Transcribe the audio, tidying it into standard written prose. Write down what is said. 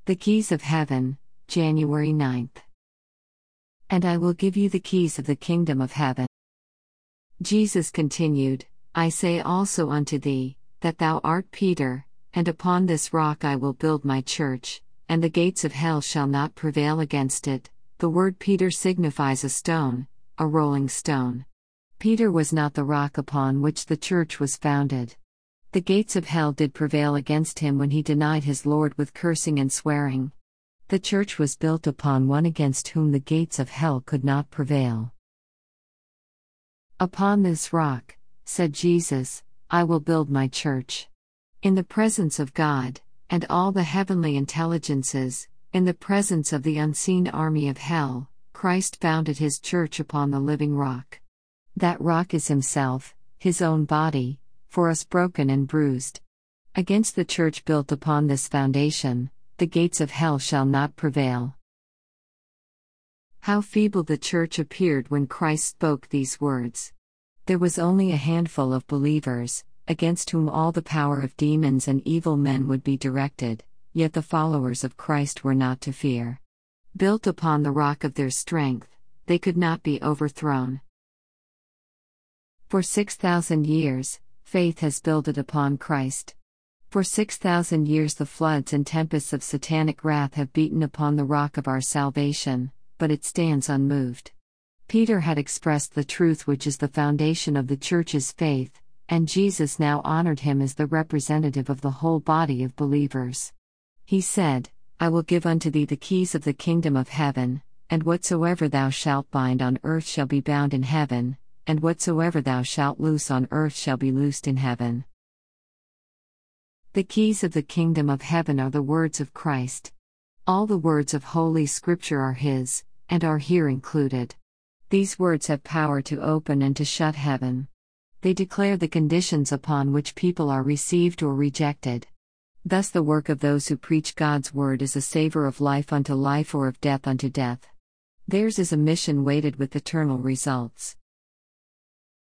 The Keys of Heaven, January 9th. And I will give you the keys of the kingdom of heaven. Jesus continued, I say also unto thee, that thou art Peter, and upon this rock I will build my church, and the gates of hell shall not prevail against it. The word Peter signifies a stone, a rolling stone. Peter was not the rock upon which the church was founded. The gates of hell did prevail against him when he denied his Lord with cursing and swearing. The church was built upon one against whom the gates of hell could not prevail. Upon this rock, said Jesus, I will build my church. In the presence of God, and all the heavenly intelligences, in the presence of the unseen army of hell, Christ founded his church upon the living rock. That rock is himself, his own body, for us broken and bruised. Against the church built upon this foundation, the gates of hell shall not prevail. How feeble the church appeared when Christ spoke these words. There was only a handful of believers, against whom all the power of demons and evil men would be directed, yet the followers of Christ were not to fear. Built upon the rock of their strength, they could not be overthrown. For 6,000 years, faith has builded upon Christ. For 6,000 years the floods and tempests of satanic wrath have beaten upon the rock of our salvation, but it stands unmoved. Peter had expressed the truth which is the foundation of the church's faith, and Jesus now honored him as the representative of the whole body of believers. He said, I will give unto thee the keys of the kingdom of heaven, and whatsoever thou shalt bind on earth shall be bound in heaven, and whatsoever thou shalt loose on earth shall be loosed in heaven. The keys of the kingdom of heaven are the words of Christ. All the words of Holy Scripture are his, and are here included. These words have power to open and to shut heaven. They declare the conditions upon which people are received or rejected. Thus the work of those who preach God's word is a savor of life unto life or of death unto death. Theirs is a mission weighted with eternal results.